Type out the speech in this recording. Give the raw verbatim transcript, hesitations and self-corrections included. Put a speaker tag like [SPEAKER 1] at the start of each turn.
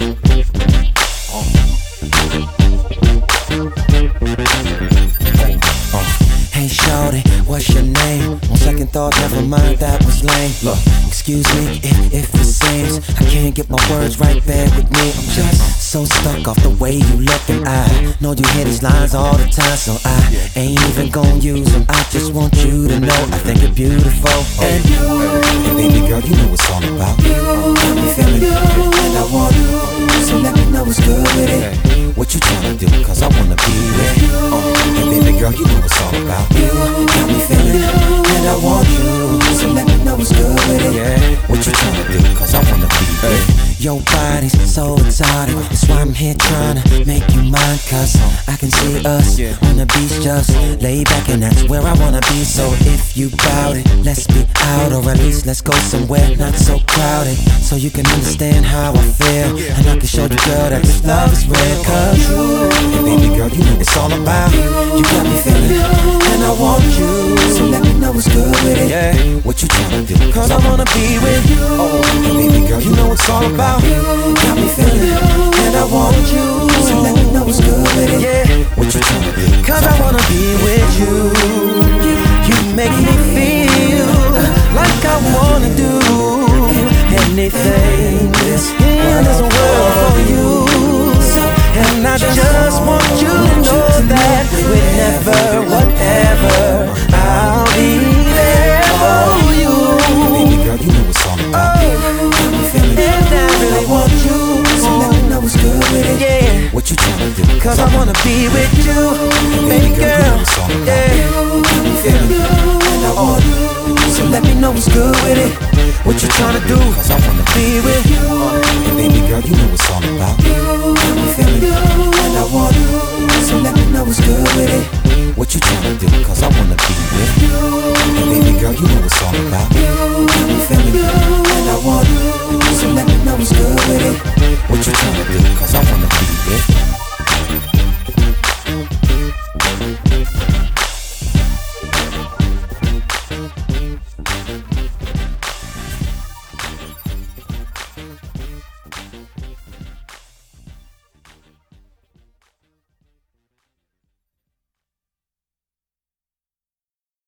[SPEAKER 1] Hey shawty, what's your name? On second thought, never mind, that was lame. Look, excuse me if, if it seems I can't get my words right there with me. I'm just so stuck off the way you look, and I know you hear these lines all the time, so I ain't even gon' use them. I just want you to know I think you're beautiful. And you, and baby girl, you know what it's all about. You got me feeling you, and I want you. So let me know what's good with it. What you tryna do? Cause I wanna be with you. And baby girl, you know what's all about. You got me feeling and I want you. So let me know what's good with it. Yeah. What you tryna do? Cause I wanna be with your body's so exotic. That's why I'm here tryna make you mine. Cause I can see us on the beach just lay back, and that's where I wanna be. So if you bout it, let's be out, or at least let's go somewhere not so crowded, so you can understand how I feel, and I can show you, girl, that this love is real. Cause you, and baby girl, you know it's all about. You got me feeling and I want you. So let me know what's good with it. Yeah. What you tryna do? Cause I wanna be with you. Oh, and baby girl, you know it's all about. Got me feeling and I want you. So let me know what's good with it. Yeah. What you tryna do? Cause I wanna be with you. You make me feel like I wanna do anything in this world for you. And I just want you to know that whenever, whatever, I'll be there for you. Baby girl, you know what's all about. Oh, and I really want you. So let me know what's good with it. Yeah. What you tryna do? Cause I wanna be with you, baby girl. Yeah. And I want you. So let me know what's good with it. What you tryna do? Cause I wanna be with you.